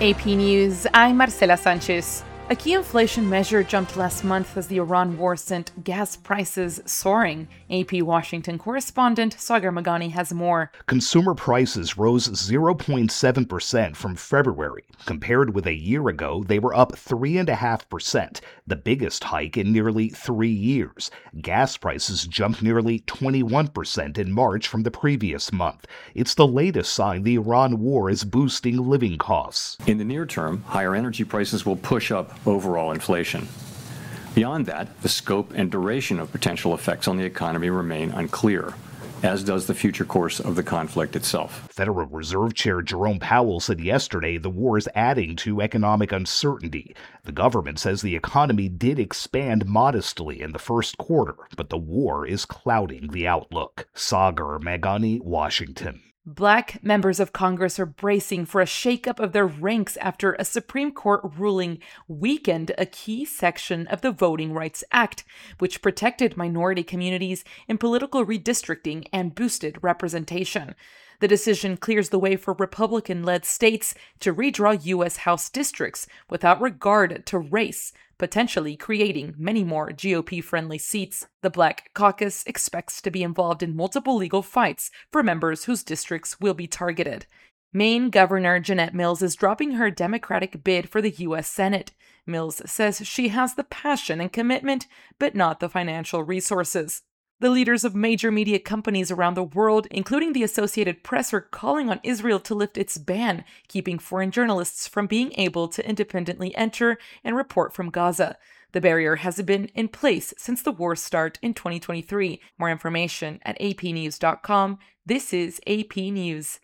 AP News, I'm Marcela Sanchez. A key inflation measure jumped last month as the Iran war sent gas prices soaring. AP Washington correspondent Sagar Meghani has more. Consumer prices rose 0.7% from February. Compared with a year ago, they were up 3.5%, the biggest hike in nearly 3 years. Gas prices jumped nearly 21% in March from the previous month. It's the latest sign the Iran war is boosting living costs. In the near term, higher energy prices will push up overall inflation. Beyond that, the scope and duration of potential effects on the economy remain unclear, as does the future course of the conflict itself. Federal Reserve Chair Jerome Powell said yesterday the war is adding to economic uncertainty. The government says the economy did expand modestly in the first quarter, but the war is clouding the outlook. Sagar Meghani, Washington. Black members of Congress are bracing for a shakeup of their ranks after a Supreme Court ruling weakened a key section of the Voting Rights Act, which protected minority communities in political redistricting and boosted representation. The decision clears the way for Republican-led states to redraw U.S. House districts without regard to race, potentially creating many more GOP-friendly seats. The Black Caucus expects to be involved in multiple legal fights for members whose districts will be targeted. Maine Governor Jeanette Mills is dropping her Democratic bid for the U.S. Senate. Mills says she has the passion and commitment, but not the financial resources. The leaders of major media companies around the world, including the Associated Press, are calling on Israel to lift its ban, keeping foreign journalists from being able to independently enter and report from Gaza. The barrier has been in place since the war's start in 2023. More information at apnews.com. This is AP News.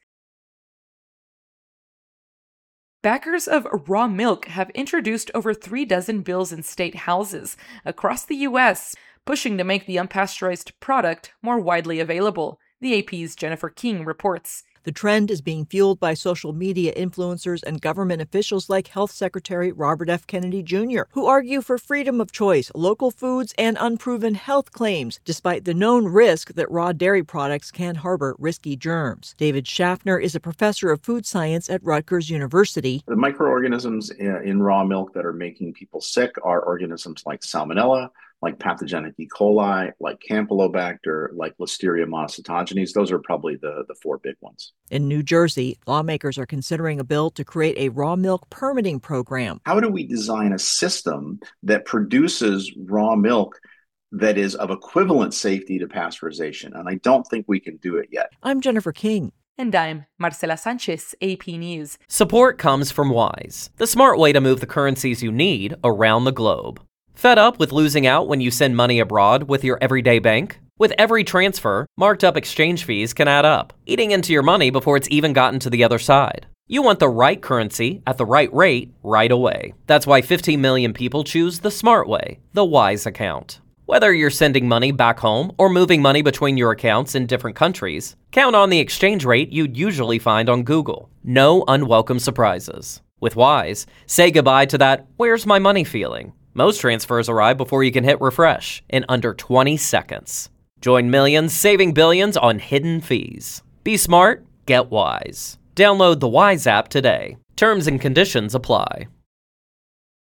Backers of raw milk have introduced over 36 bills in state houses across the U.S., pushing to make the unpasteurized product more widely available. The AP's Jennifer King reports. The trend is being fueled by social media influencers and government officials like Health Secretary Robert F. Kennedy Jr., who argue for freedom of choice, local foods, and unproven health claims, despite the known risk that raw dairy products can harbor risky germs. David Schaffner is a professor of food science at Rutgers University. The microorganisms in raw milk that are making people sick are organisms like Salmonella, like pathogenic E. coli, like Campylobacter, like Listeria monocytogenes. Those are probably the 4 big ones. In New Jersey, lawmakers are considering a bill to create a raw milk permitting program. How do we design a system that produces raw milk that is of equivalent safety to pasteurization? And I don't think we can do it yet. I'm Jennifer King. And I'm Marcela Sanchez, AP News. Support comes from Wise, the smart way to move the currencies you need around the globe. Fed up with losing out when you send money abroad with your everyday bank? With every transfer, marked up exchange fees can add up, eating into your money before it's even gotten to the other side. You want the right currency at the right rate right away. That's why 15 million people choose the smart way, the Wise account. Whether you're sending money back home or moving money between your accounts in different countries, count on the exchange rate you'd usually find on Google. No unwelcome surprises. With Wise, say goodbye to that "where's my money" feeling. Most transfers arrive before you can hit refresh in under 20 seconds. Join millions saving billions on hidden fees. Be smart, get Wise. Download the Wise app today. Terms and conditions apply.